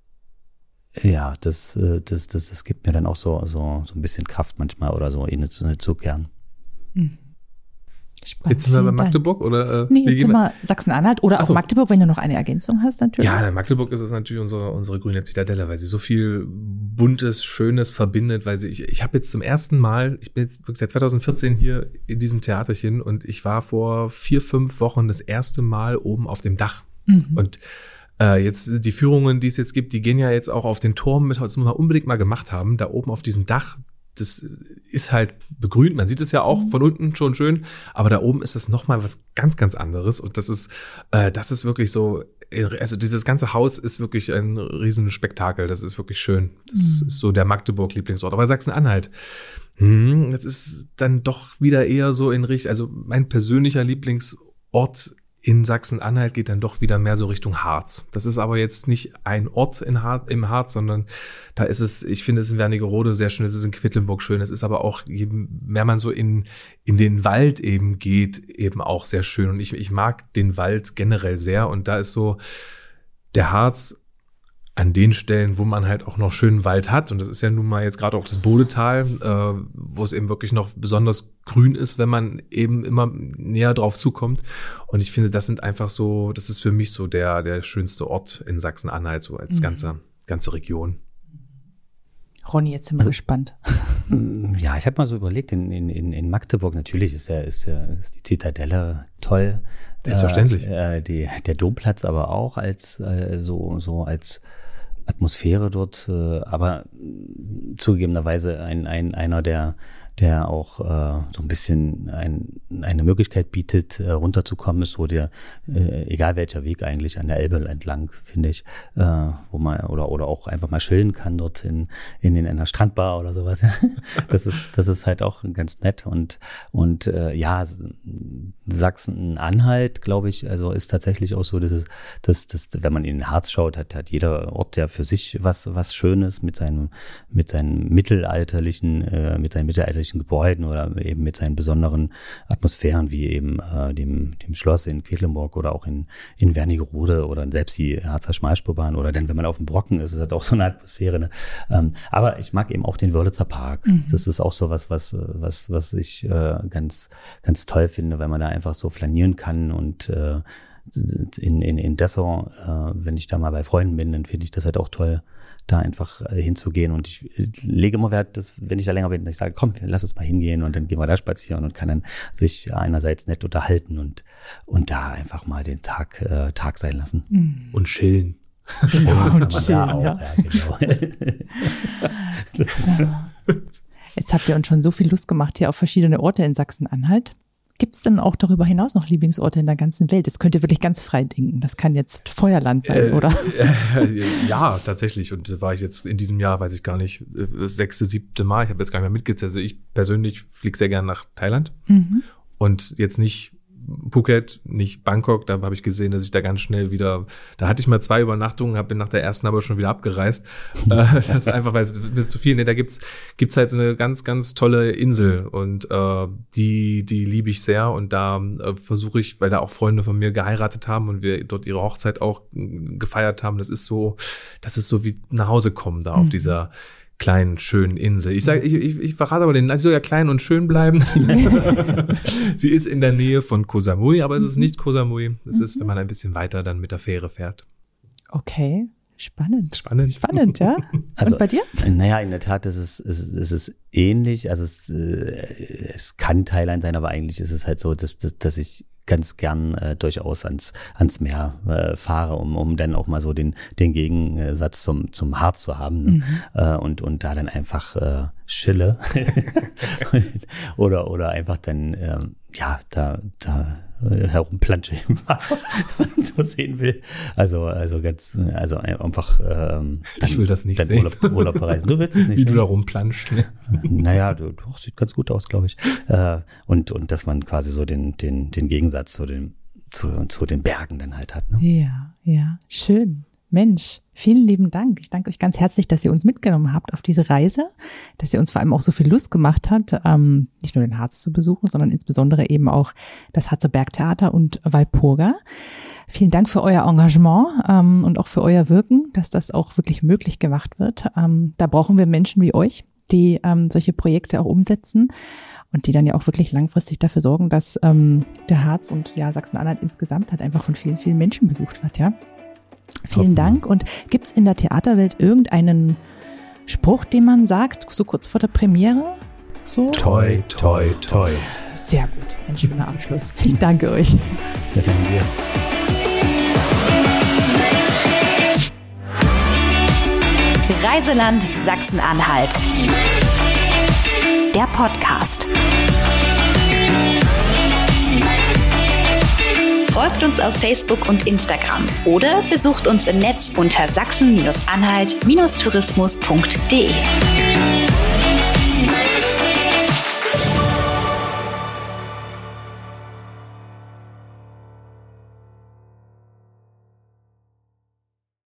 ja, das, das, das, das gibt mir dann auch so, so, so ein bisschen Kraft manchmal oder so, eh nicht, nicht so gern. Mhm. Spannend. Jetzt sind wir bei Magdeburg oder? Äh, nee, jetzt sind wir Sachsen-Anhalt oder auch so. Magdeburg, wenn du noch eine Ergänzung hast natürlich. Ja, in Magdeburg ist es natürlich unsere, unsere grüne Zitadelle, weil sie so viel Buntes, Schönes verbindet, weil sie, ich, ich habe jetzt zum ersten Mal, ich bin jetzt wirklich seit zwanzig vierzehn hier in diesem Theaterchen und ich war vor vier, fünf Wochen das erste Mal oben auf dem Dach. Mhm. Und äh, jetzt die Führungen, die es jetzt gibt, die gehen ja jetzt auch auf den Turm mit, das muss man unbedingt mal gemacht haben, da oben auf diesem Dach. Das ist halt begrünt. Man sieht es ja auch von unten schon schön, aber da oben ist es nochmal was ganz, ganz anderes. Und das ist, äh, das ist wirklich so, also dieses ganze Haus ist wirklich ein Riesenspektakel. Das ist wirklich schön. Das mhm. ist so der Magdeburg-Lieblingsort. Aber Sachsen-Anhalt, hm, das ist dann doch wieder eher so in Richtung, also mein persönlicher Lieblingsort in Sachsen-Anhalt geht dann doch wieder mehr so Richtung Harz. Das ist aber jetzt nicht ein Ort in Har- im Harz, sondern da ist es, ich finde es in Wernigerode sehr schön, es ist in Quedlinburg schön, es ist aber auch, je mehr man so in, in den Wald eben geht, eben auch sehr schön. Und ich, ich mag den Wald generell sehr und da ist so der Harz an den Stellen, wo man halt auch noch schönen Wald hat. Und das ist ja nun mal jetzt gerade auch das Bodetal, äh, wo es eben wirklich noch besonders grün ist, wenn man eben immer näher drauf zukommt. Und ich finde, das sind einfach so, das ist für mich so der, der schönste Ort in Sachsen-Anhalt, so als mhm. ganze, ganze Region. Ronny, jetzt sind wir also, gespannt. Ja, ich habe mal so überlegt, in, in, in Magdeburg natürlich ist ja, ist ja ist die Zitadelle toll. Selbstverständlich. Äh, die, der Domplatz aber auch als äh, so, so als Atmosphäre dort, äh, aber zugegebenerweise ein, ein, einer, der, der auch äh, so ein bisschen ein, eine Möglichkeit bietet, äh, runterzukommen, ist so der, äh, egal welcher Weg eigentlich, an der Elbe entlang, finde ich, äh, wo man, oder, oder auch einfach mal chillen kann dort in, in, in einer Strandbar oder sowas. Das ist, das ist halt auch ganz nett und, und äh, ja, Sachsen-Anhalt, glaube ich, also ist tatsächlich auch so, dass es, dass, dass, wenn man in den Harz schaut, hat, hat jeder Ort ja für sich was, was Schönes mit seinem, mit seinen mittelalterlichen, äh, mit seinen mittelalterlichen Gebäuden oder eben mit seinen besonderen Atmosphären, wie eben äh, dem, dem Schloss in Quedlinburg oder auch in, in Wernigerode oder selbst die Harzer Schmalspurbahn oder dann, wenn man auf dem Brocken ist, ist das auch so eine Atmosphäre. Ne? Ähm, aber ich mag eben auch den Wörlitzer Park. Mhm. Das ist auch so was, was, was, was ich äh, ganz, ganz toll finde, weil man da einfach so flanieren kann und äh, in, in, in Dessau, äh, wenn ich da mal bei Freunden bin, dann finde ich das halt auch toll, da einfach äh, hinzugehen und ich äh, lege immer Wert, dass, wenn ich da länger bin, ich sage, komm, lass uns mal hingehen und dann gehen wir da spazieren und kann dann sich einerseits nett unterhalten und, und da einfach mal den Tag, äh, Tag sein lassen. Mhm. Und chillen. Genau, und chillen, auch, ja. ja, genau. Ja. Jetzt habt ihr uns schon so viel Lust gemacht hier auf verschiedene Orte in Sachsen-Anhalt. Gibt es denn auch darüber hinaus noch Lieblingsorte in der ganzen Welt? Das könnt ihr wirklich ganz frei denken. Das kann jetzt Feuerland sein, äh, oder? Äh, ja, tatsächlich. Und das war ich jetzt in diesem Jahr, weiß ich gar nicht, das sechste, siebte Mal. Ich habe jetzt gar nicht mehr mitgezählt. Also ich persönlich fliege sehr gerne nach Thailand. Mhm. Und jetzt nicht, Phuket, nicht Bangkok. Da habe ich gesehen, dass ich da ganz schnell wieder, da hatte ich mal zwei Übernachtungen, habe bin nach der ersten aber schon wieder abgereist. Das war einfach, weil es mir zu viel, nee, da gibt's gibt's halt so eine ganz, ganz tolle Insel und äh, die die liebe ich sehr und da äh, versuche ich, weil da auch Freunde von mir geheiratet haben und wir dort ihre Hochzeit auch äh, gefeiert haben, das ist so, das ist so wie nach Hause kommen da mhm. auf dieser kleinen, schönen Insel. Ich sage, ich, ich, ich verrate aber den, sie soll ja klein und schön bleiben. Sie ist in der Nähe von Koh Samui, aber es ist nicht Koh Samui. Es ist, wenn man ein bisschen weiter dann mit der Fähre fährt. Okay, spannend. Spannend. Spannend, ja. Also, und bei dir? Naja, in der Tat, es ist, es ist, es ist ähnlich. Also es, äh, es kann Thailand sein, aber eigentlich ist es halt so, dass, dass, dass ich ganz gern äh, durchaus ans ans Meer äh, fahre, um um dann auch mal so den den Gegensatz zum zum Harz zu haben, ne? mhm. äh, und und da dann einfach äh, chille oder oder einfach dann äh, ja da da herumplansche im Wasser, wenn man so sehen will. Also also ganz also einfach ähm, dann, ich will das nicht dann sehen. Urlaub, Urlaub verreisen. Du willst es nicht Wie sehen? du da rumplanschst. Ne? Naja, du, du sieht ganz gut aus, glaube ich. Äh, und und dass man quasi so den den den Gegensatz zu den zu zu den Bergen dann halt hat. Ne? Ja, ja, schön. Mensch, vielen lieben Dank. Ich danke euch ganz herzlich, dass ihr uns mitgenommen habt auf diese Reise, dass ihr uns vor allem auch so viel Lust gemacht habt, ähm, nicht nur den Harz zu besuchen, sondern insbesondere eben auch das Harzer Bergtheater und Walpurga. Vielen Dank für euer Engagement ähm, und auch für euer Wirken, dass das auch wirklich möglich gemacht wird. Ähm, da brauchen wir Menschen wie euch, die ähm, solche Projekte auch umsetzen und die dann ja auch wirklich langfristig dafür sorgen, dass ähm, der Harz und ja Sachsen-Anhalt insgesamt halt einfach von vielen, vielen Menschen besucht wird, ja. Vielen Dank. Und gibt's in der Theaterwelt irgendeinen Spruch, den man sagt, so kurz vor der Premiere? So? Toi, toi, toi. Sehr gut. Ein schöner Abschluss. Ich danke euch. Ja, danke dir. Reiseland Sachsen-Anhalt. Der Podcast. Folgt uns auf Facebook und Instagram oder besucht uns im Netz unter sachsen Anhalt Tourismus punkt de.